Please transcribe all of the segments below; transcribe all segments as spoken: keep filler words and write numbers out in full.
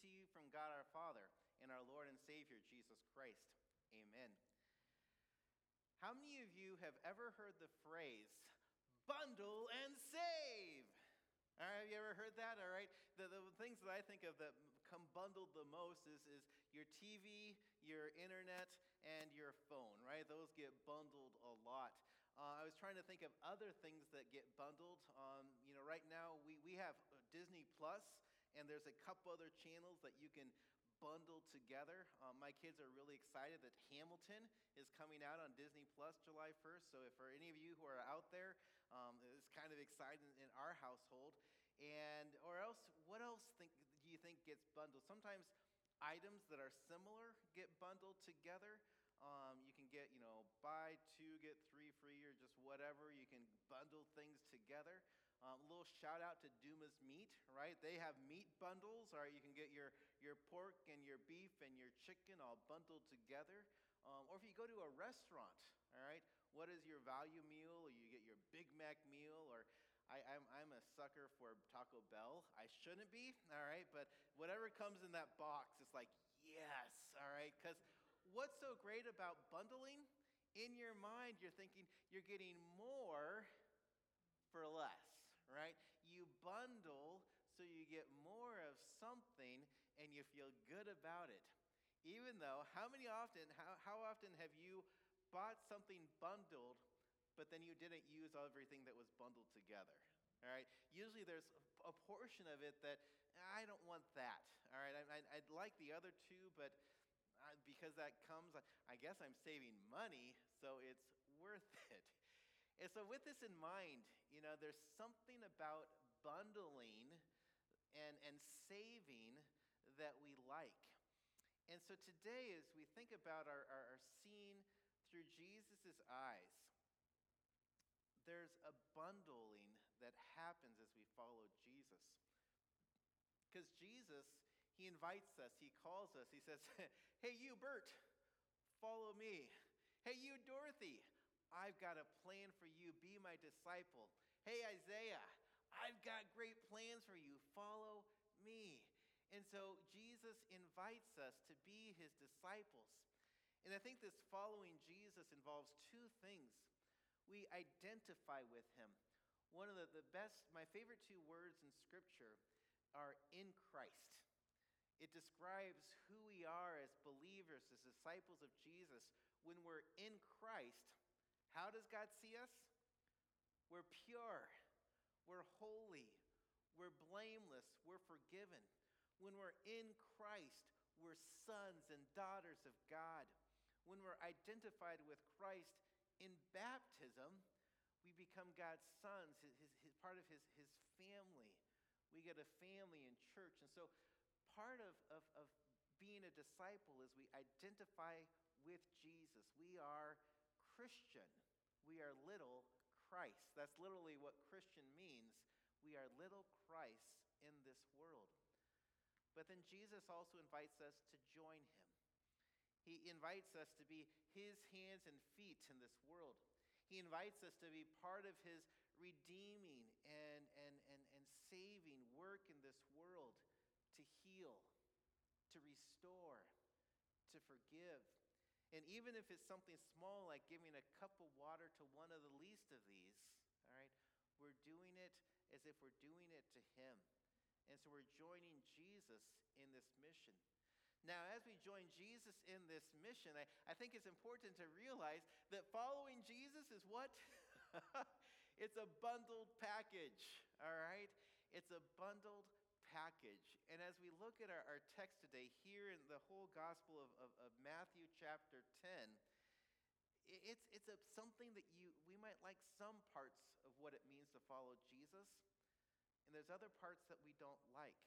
to you from God our Father and our Lord and Savior, Jesus Christ. Amen. How many of you have ever heard the phrase, bundle and save? All right, have you ever heard that? All right, the, the things that I think of that come bundled the most is, is your T V, your internet, and your phone, right? Those get bundled a lot. Uh, I was trying to think of other things that get bundled. Um, you know, right now we, we have Disney Plus, and there's a couple other channels that you can bundle together. Um, my kids are really excited that Hamilton is coming out on Disney Plus July first. So if for any of you who are out there, um, it's kind of exciting in our household. And or else, what else think do you think gets bundled? Sometimes items that are similar get bundled together. Um, you can get, you know, buy two, get three free, or just whatever. You can bundle things together. Um, a little shout out to Duma's Meat, right? They have meat bundles, all right? You can get your, your pork and your beef and your chicken all bundled together. Um, or if you go to a restaurant, all right, what is your value meal? Or you get your Big Mac meal, or I, I'm, I'm a sucker for Taco Bell. I shouldn't be, all right? But whatever comes in that box, it's like, yes, all right? Because what's so great about bundling? In your mind, you're thinking you're getting more for less, right? You bundle so you get more of something and you feel good about it. Even though, how many often, how, how often have you bought something bundled, but then you didn't use everything that was bundled together? All right. Usually there's a portion of it that I don't want that. All right. I, I, I'd like the other two, but I, because that comes, I, I guess I'm saving money, so it's worth it. And so with this in mind, you know, there's something about bundling and, and saving that we like. And so today, as we think about our, our, our seeing through Jesus' eyes, there's a bundling that happens as we follow Jesus. Because Jesus, he invites us, he calls us, he says, hey, you, Bert, follow me. Hey, you, Dorothy, I've got a plan for you. Be my disciple. Hey, Isaiah, I've got great plans for you. Follow me. And so Jesus invites us to be his disciples. And I think this following Jesus involves two things. We identify with him. One of the, the best, my favorite two words in Scripture are in Christ. It describes who we are as believers, as disciples of Jesus. When we're in Christ, how does God see us? We're pure, we're holy, we're blameless, we're forgiven. When we're in Christ, we're sons and daughters of God. When we're identified with Christ in baptism, we become God's sons, his, his, his part of his, his family. We get a family in church. And so part of, of, of being a disciple is we identify with Jesus. We are Christian. We are little Christ. That's literally what Christian means. We are little Christ in this world. But then Jesus also invites us to join him. He invites us to be his hands and feet in this world. He invites us to be part of his redeeming and, and, and, and saving work in this world, to heal, to restore, to forgive. And even if it's something small like giving a cup of water to one of the least of these, all right, we're doing it as if we're doing it to him. And so we're joining Jesus in this mission. Now, as we join Jesus in this mission, I, I think it's important to realize that following Jesus is what? It's a bundled package, all right? It's a bundled package. And as we look at our, our text today here in the whole Gospel of, of, of Matthew chapter ten, it's, it's a, something that you we might like some parts of what it means to follow Jesus, and there's other parts that we don't like.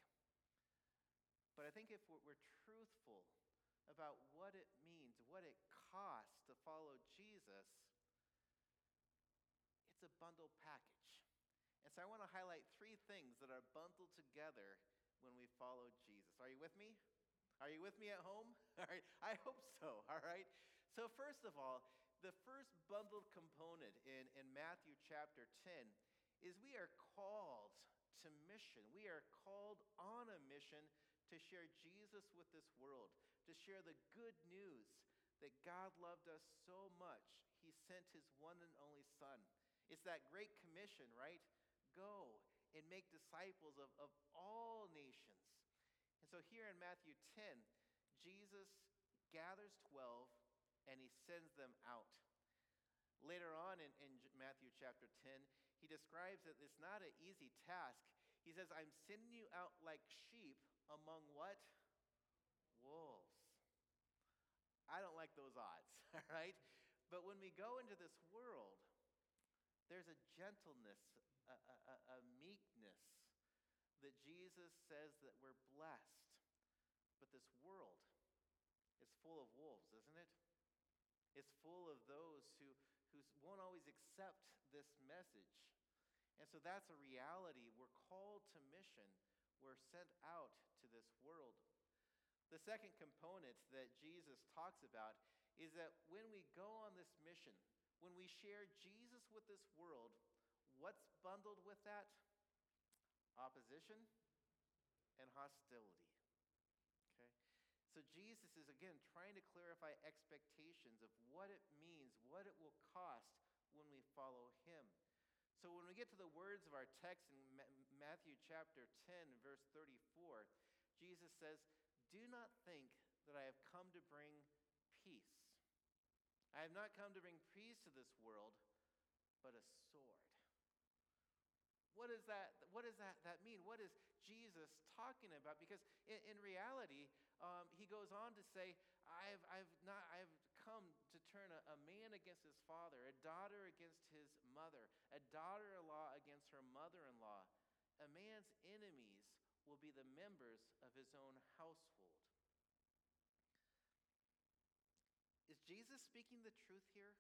But I think if we're, we're truthful about what it means, what it costs to follow Jesus, it's a bundled package. And so I want to highlight three things that are bundled together when we follow Jesus. Are you with me? Are you with me at home? All right. I hope so. All right. So first of all, the first bundled component in, in Matthew chapter ten is we are called to mission. We are called on a mission to share Jesus with this world, to share the good news that God loved us so much, he sent his one and only Son. It's that great commission, right? Go and make disciples of, of all nations. And so here in Matthew ten, Jesus gathers twelve and he sends them out. Later on in, in Matthew chapter ten, he describes that it's not an easy task. He says, I'm sending you out like sheep among what? Wolves. I don't like those odds, all right? But when we go into this world, there's a gentleness, a, a, a meekness that Jesus says that we're blessed. But this world is full of wolves, isn't it? It's full of those who, who won't always accept this message. And so that's a reality. We're called to mission. We're sent out to this world. The second component that Jesus talks about is that when we go on this mission, when we share Jesus with this world, what's bundled with that? Opposition and hostility. Okay? So Jesus is, again, trying to clarify expectations of what it means, what it will cost when we follow him. So when we get to the words of our text in Matthew chapter ten, verse thirty-four, Jesus says, do not think that I have come to bring peace. I have not come to bring peace to this world, but a sword. What does that, what does that, that mean? What is Jesus talking about? Because in, in reality, um, he goes on to say, I've, I've, not, I've come to turn a, a man against his father, a daughter against his mother, a daughter-in-law against her mother-in-law. A man's enemies will be the members of his own household. Is Jesus speaking the truth here?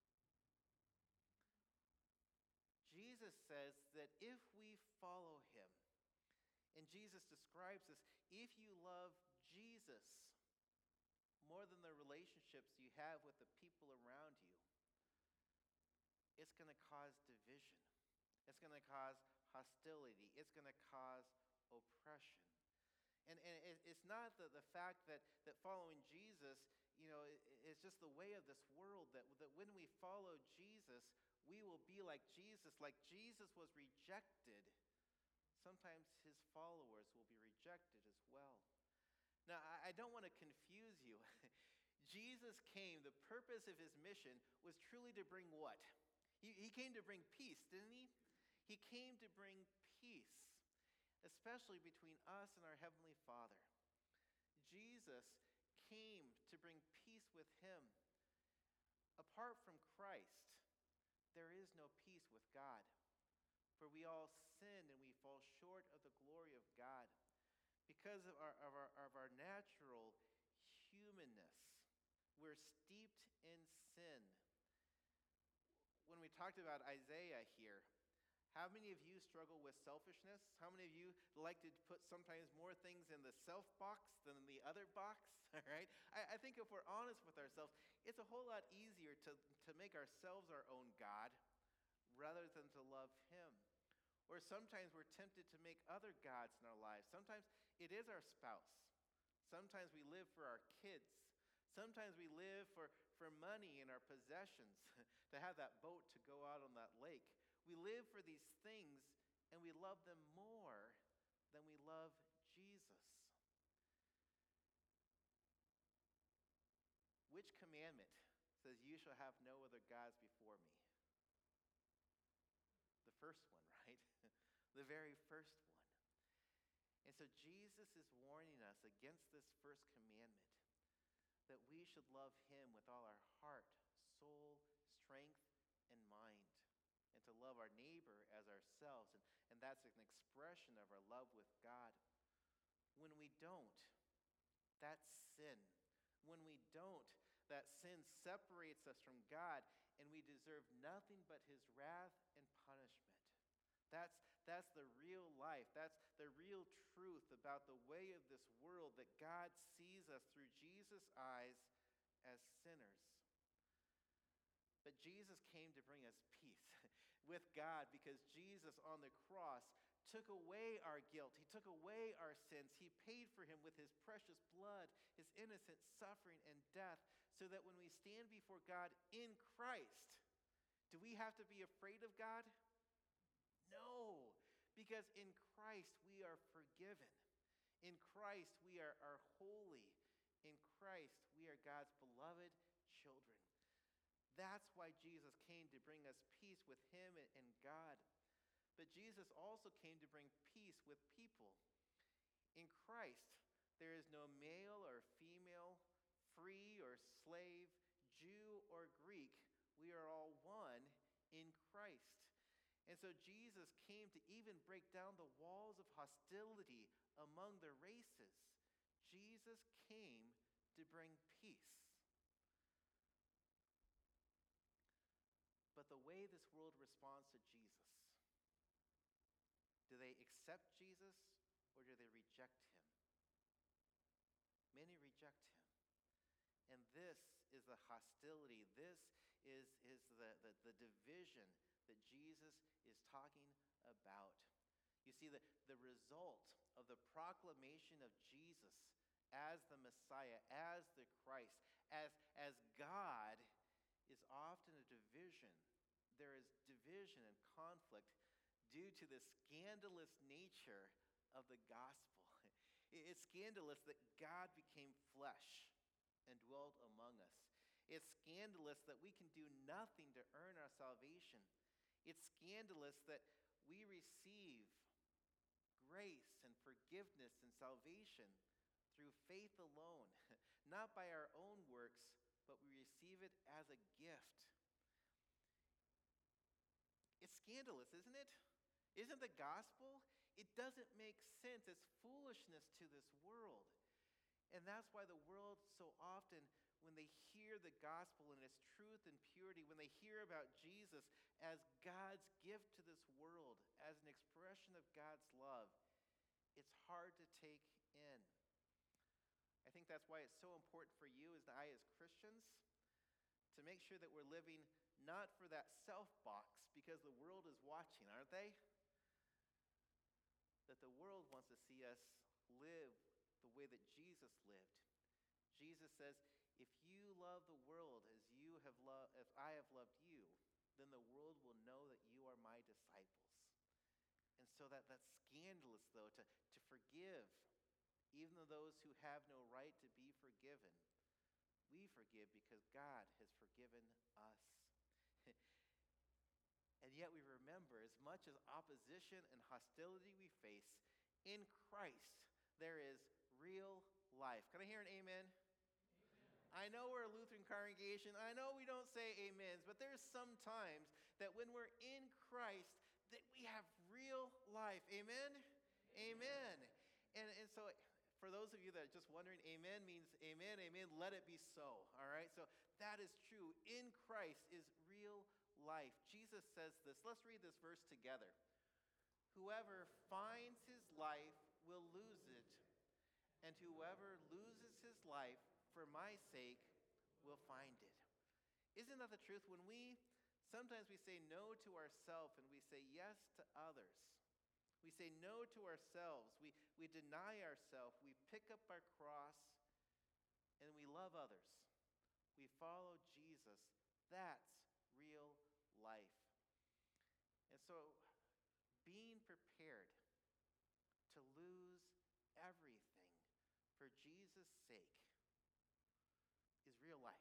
Jesus says that if we follow him, and Jesus describes this, if you love Jesus more than the relationships you have with the people around you, it's going to cause division. It's going to cause hostility. It's going to cause oppression. And, and it, it's not the, the fact that, that following Jesus, you know, it, it's just the way of this world, that, that when we follow Jesus, we will be like Jesus. Like Jesus was rejected, sometimes his followers will be rejected as well. Now, I, I don't want to confuse you. Jesus came, the purpose of his mission was truly to bring what? He, he came to bring peace, didn't he? He came to bring peace, especially between us and our Heavenly Father. Jesus came to bring peace with him. Apart from Christ, there is no peace with God. For we all sin and we fall short of the glory of God. Because of our, of our, of our natural humanness, we're steeped in sin. When we talked about Isaiah here, how many of you struggle with selfishness? How many of you like to put sometimes more things in the self box than in the other box? All right? I, I think if we're honest with ourselves, it's a whole lot easier to, to make ourselves our own God rather than to love him. Or sometimes we're tempted to make other gods in our lives. Sometimes it is our spouse. Sometimes we live for our kids. Sometimes we live for, for money and our possessions, to have that boat to go out on that lake. We live for these things and we love them more than we love Jesus. Which commandment says, you shall have no other gods before me? The first one, right? The very first one. And so Jesus is warning us against this first commandment, that we should love him with all our heart, soul, strength, and mind, and to love our neighbor as ourselves. And, and that's an expression of our love with God. When we don't, that's sin. When we don't, that sin separates us from God, and we deserve nothing but his wrath and punishment. That's, that's the real life. That's the real truth about the way of this world, that God sees us through Jesus' eyes as sinners. But Jesus came to bring us peace with God, because Jesus on the cross took away our guilt. He took away our sins. He paid for him with his precious blood, his innocent suffering and death, so that when we stand before God in Christ, do we have to be afraid of God? No, because in Christ we are forgiven. In Christ we are, are holy. In Christ we are God's beloved children. That's why Jesus came, to bring us peace with him and, and God. But Jesus also came to bring peace with people. In Christ, there is no male or female, free or slave, Jew or Greek. We are all one in Christ. And so Jesus came to even break down the walls of hostility among the races. Jesus came to bring peace. But the way this world responds to Jesus, do they accept Jesus or do they reject him? Many reject him. And this is the hostility. This is, is the, the, the division that Jesus is talking about. You see, the, the result of the proclamation of Jesus as the Messiah, as the Christ, as, as God, is often a division. There is division and conflict due to the scandalous nature of the gospel. It's scandalous that God became flesh and dwelt among us. It's scandalous that we can do nothing to earn our salvation. It's scandalous that we receive grace and forgiveness and salvation through faith alone, not by our own works, but we receive it as a gift. It's scandalous, isn't it? Isn't the gospel? It doesn't make sense. It's foolishness to this world. And that's why the world so often, when they hear the gospel and its truth and purity, when they hear about Jesus as God's gift to this world, as an expression of God's love, it's hard to take in. I think that's why it's so important for you as I as Christians to make sure that we're living not for that self box, because the world is watching, aren't they? That the world wants to see us live the way that Jesus lived. Jesus says, if you love the world as you have loved, as I have loved you, then the world will know that you are my disciples. And so that, that's scandalous, though, to, to forgive even those who have no right to be forgiven. We forgive because God has forgiven us. And yet we remember, as much as opposition and hostility we face, in Christ there is real life. Can I hear an amen? Amen. I know we're a Lutheran congregation. I know we don't say amens, but there's some times that when we're in Christ, that we have real life. Amen? Amen. Amen. And, and so for those of you that are just wondering, amen means amen, amen, let it be so. All right? So that is true. In Christ is real life. Jesus says this. Let's read this verse together. Whoever finds his life will lose it, and whoever loses his life for my sake will find it. Isn't that the truth? When we, sometimes we say no to ourselves and we say yes to others. We say no to ourselves. We, we deny ourselves. We pick up our cross and we love others. We follow Jesus. That's real life. And so being prepared to lose everything for Jesus' sake is real life.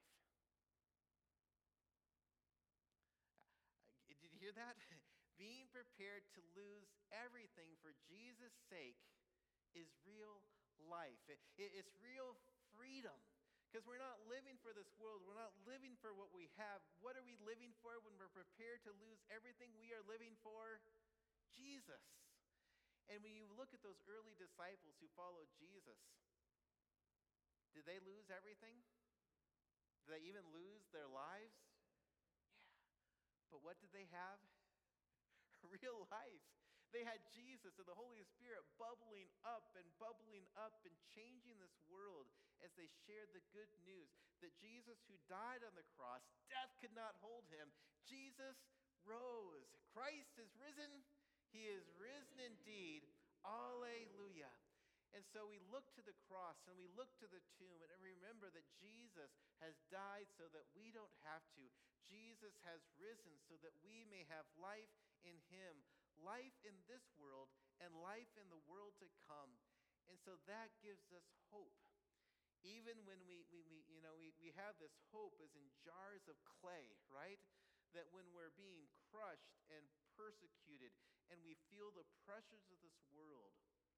Did you hear that? Being prepared to lose everything for Jesus' sake is real life. It, it, it's real freedom. Because we're not living for this world. We're not living for what we have. What are we living for when we're prepared to lose everything? We are living for Jesus. And when you look at those early disciples who followed Jesus, did they lose everything? Did they even lose their lives? Yeah. But what did they have? Real life. They had Jesus and the Holy Spirit bubbling up and bubbling up and changing this world as they shared the good news that Jesus, who died on the cross, death could not hold him. Jesus rose. Christ is risen. He is risen written indeed. Alleluia. And so we look to the cross and we look to the tomb and remember that Jesus has died so that we don't have to. Jesus has risen so that we may have life in him, life in this world and life in the world to come. And so that gives us hope. Even when we, we, we you know, we, we have this hope as in jars of clay, right? That when we're being crushed and persecuted and we feel the pressures of this world,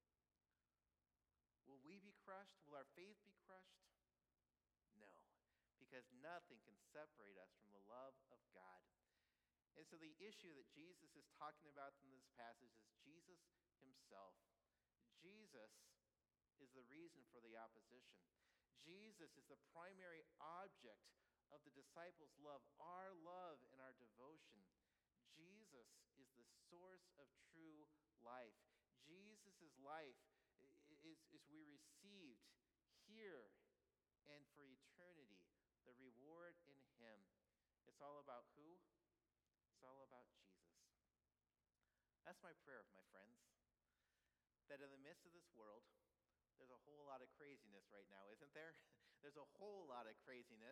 will we be crushed? Will our faith be crushed? No, because nothing can separate us from the love of God. And so the issue that Jesus is talking about in this passage is Jesus himself. Jesus is the reason for the opposition. Jesus is the primary object of the disciples' love, our love and our devotion. Jesus is the source of true life. Jesus' life is, is we received here and for eternity, the reward in him. It's all about who? It's all about Jesus. That's my prayer, my friends, that in the midst of this world, there's a whole lot of craziness right now, isn't there? There's a whole lot of craziness.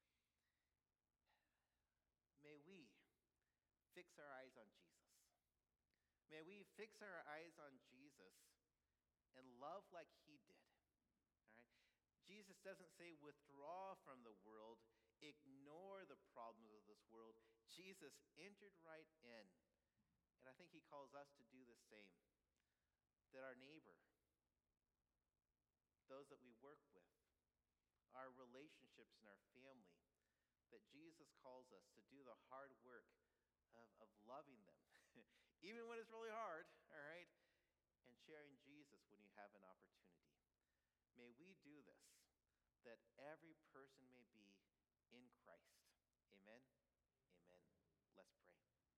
May we fix our eyes on Jesus. May we fix our eyes on Jesus and love like he did. All right? Jesus doesn't say withdraw from the world, ignore the problems of this world. Jesus entered right in. And I think he calls us to do the same. That our neighbor, those that we work with, our relationships and our family, that Jesus calls us to do the hard work of, of loving them, even when it's really hard, all right, and sharing Jesus when you have an opportunity. May we do this, that every person may be in Christ. Amen? Amen. Let's pray.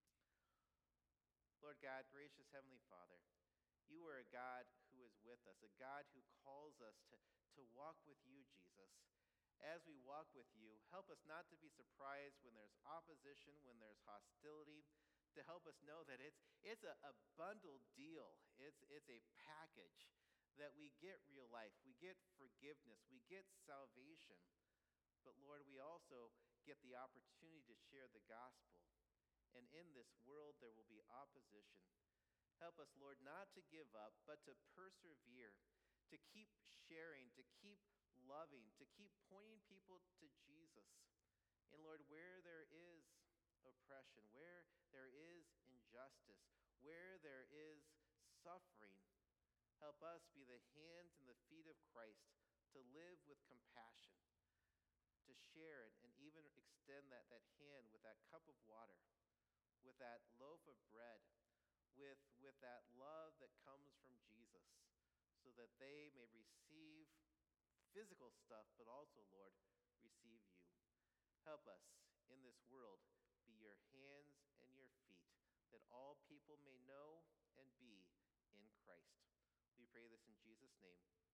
Lord God, gracious Heavenly Father, you are a God who is with us, a God who calls us to, to walk with you, Jesus. As we walk with you, help us not to be surprised when there's opposition, when there's hostility, to help us know that it's it's a, a bundled deal. It's, it's a package that we get real life, we get forgiveness, we get salvation. But Lord, we also get the opportunity to share the gospel. And in this world, there will be opposition. Help us, Lord, not to give up, but to persevere, to keep sharing, to keep loving, to keep pointing people to Jesus. And Lord, where there is oppression, where there is injustice, where there is suffering, help us be the hands and the feet of Christ to live with compassion, to share it, and even extend that, that hand with that cup of water, with that loaf of bread, with, with that love that comes from Jesus, so that they may receive physical stuff, but also, Lord, receive you. Help us in this world be your hands and your feet, that all people may know and be in Christ. We pray this in Jesus' name.